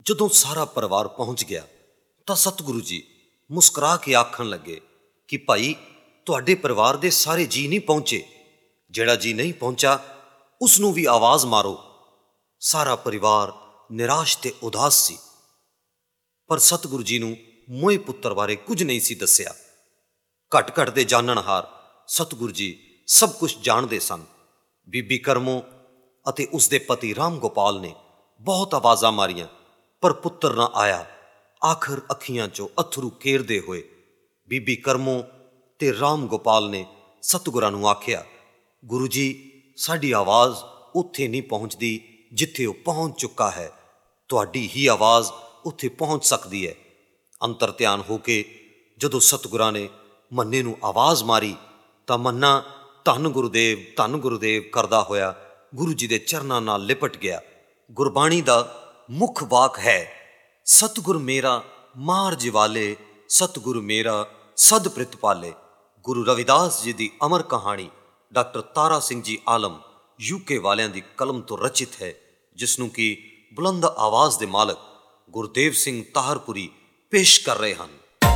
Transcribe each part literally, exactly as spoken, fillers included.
ਜਦੋਂ ਸਾਰਾ ਪਰਿਵਾਰ ਪਹੁੰਚ ਗਿਆ ਤਾਂ ਸਤਿਗੁਰੂ ਜੀ ਮੁਸਕਰਾ ਕੇ ਆਖਣ ਲੱਗੇ ਕਿ ਭਾਈ ਤੁਹਾਡੇ ਪਰਿਵਾਰ ਦੇ ਸਾਰੇ ਜੀ ਨਹੀਂ ਪਹੁੰਚੇ, ਜਿਹੜਾ ਜੀ ਨਹੀਂ ਪਹੁੰਚਾ ਉਸ ਨੂੰ ਵੀ ਆਵਾਜ਼ ਮਾਰੋ। ਸਾਰਾ ਪਰਿਵਾਰ ਨਿਰਾਸ਼ ਤੇ ਉਦਾਸ ਸੀ, ਪਰ ਸਤਿਗੁਰੂ ਜੀ ਨੂੰ ਮੋਏ ਪੁੱਤਰ ਬਾਰੇ ਕੁਝ ਨਹੀਂ ਸੀ ਦੱਸਿਆ। ਘਟ ਘਟ ਦੇ ਜਾਣਨਹਾਰ ਸਤਿਗੁਰੂ ਜੀ ਸਭ ਕੁਝ ਜਾਣਦੇ ਸਨ। ਬੀਬੀ ਕਰਮੋ ਅਤੇ ਉਸਦੇ ਪਤੀ ਰਾਮ ਗੋਪਾਲ ਨੇ ਬਹੁਤ ਆਵਾਜ਼ਾਂ ਮਾਰੀਆਂ, ਪਰ ਪੁੱਤਰ ਨਾ ਆਇਆ। ਆਖਰ ਅੱਖੀਆਂ 'ਚੋਂ ਅੱਥਰੂ ਕੇਰਦੇ ਹੋਏ ਬੀਬੀ ਕਰਮੋ ਤੇ ਰਾਮ ਗੋਪਾਲ ਨੇ ਸਤਿਗੁਰਾਂ ਨੂੰ ਆਖਿਆ, ਗੁਰੂ ਜੀ ਸਾਡੀ ਆਵਾਜ਼ ਉੱਥੇ ਨਹੀਂ ਪਹੁੰਚਦੀ ਜਿੱਥੇ ਉਹ ਪਹੁੰਚ ਚੁੱਕਾ ਹੈ, ਤੁਹਾਡੀ ਹੀ ਆਵਾਜ਼ ਉੱਥੇ ਪਹੁੰਚ ਸਕਦੀ ਹੈ। ਅੰਤਰ ਧਿਆਨ ਹੋ ਕੇ ਜਦੋਂ ਸਤਿਗੁਰਾਂ ਨੇ ਮੰਨੇ ਨੂੰ ਆਵਾਜ਼ ਮਾਰੀ ਤਾਂ ਮੰਨਾ ਧੰਨ ਗੁਰੂਦੇਵ ਧੰਨ ਗੁਰੂਦੇਵ ਕਰਦਾ ਹੋਇਆ ਗੁਰੂ ਜੀ ਦੇ ਚਰਨਾਂ ਨਾਲ ਲਿਪਟ ਗਿਆ। ਗੁਰਬਾਣੀ ਦਾ ਮੁੱਖ ਵਾਕ ਹੈ, ਸਤਿਗੁਰ ਮੇਰਾ ਮਾਰ ਜਿਵਾਲੇ, ਸਤਿਗੁਰ ਮੇਰਾ ਸਦ ਪ੍ਰਿਤਪਾਲੇ। ਗੁਰੂ ਰਵਿਦਾਸ ਜੀ ਦੀ ਅਮਰ ਕਹਾਣੀ ਡਾਕਟਰ ਤਾਰਾ ਸਿੰਘ ਜੀ ਆਲਮ ਯੂਕੇ ਵਾਲਿਆਂ ਦੀ ਕਲਮ ਤੋਂ ਰਚਿਤ ਹੈ, ਜਿਸ ਨੂੰ ਕਿ ਬੁਲੰਦ ਆਵਾਜ਼ ਦੇ ਮਾਲਕ ਗੁਰਦੇਵ ਸਿੰਘ ਤਾਹਰਪੁਰੀ ਪੇਸ਼ ਕਰ ਰਹੇ ਹਨ।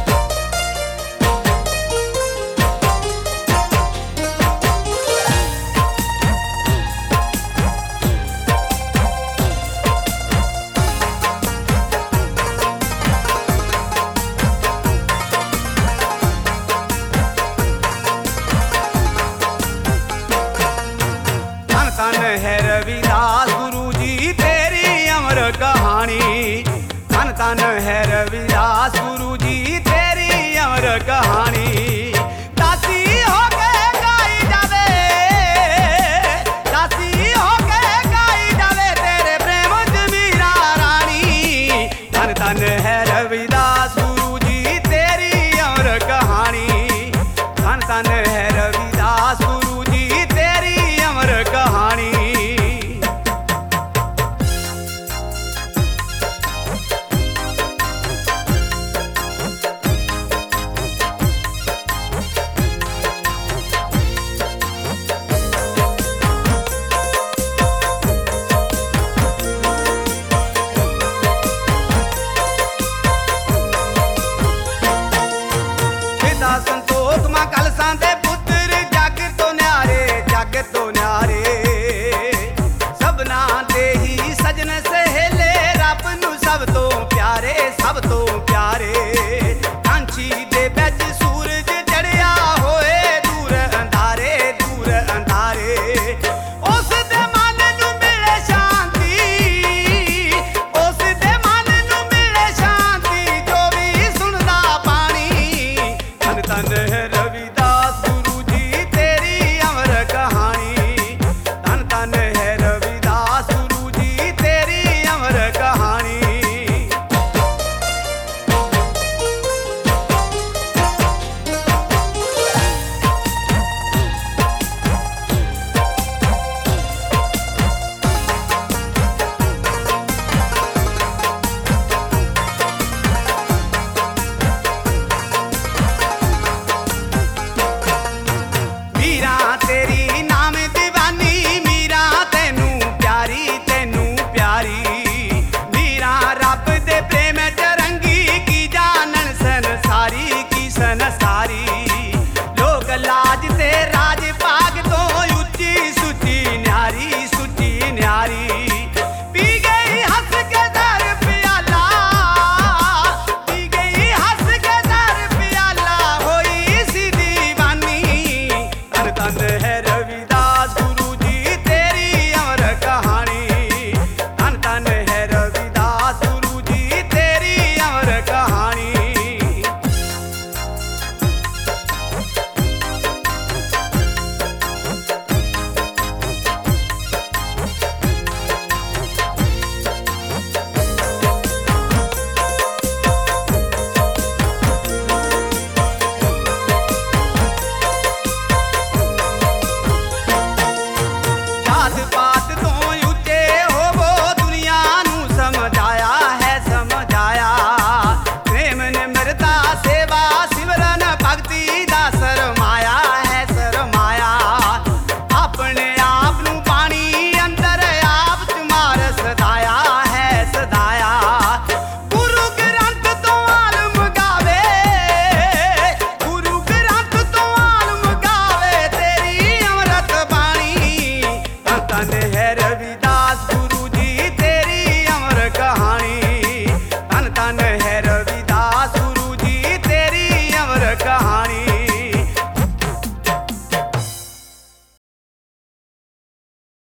ਧੰਨ ਹੈ ਰਵਿਦਾਸ ਗੁਰੂ ਜੀ ਤੇਰੀ ਅਮਰ ਕਹਾਣੀ, ਧੰਨ ਧੰਨ ਹੈ ਰਵਿਦਾਸ ਗੁਰੂ ਜੀ ਤੇਰੀ ਅਮਰ ਕਹਾਣੀ।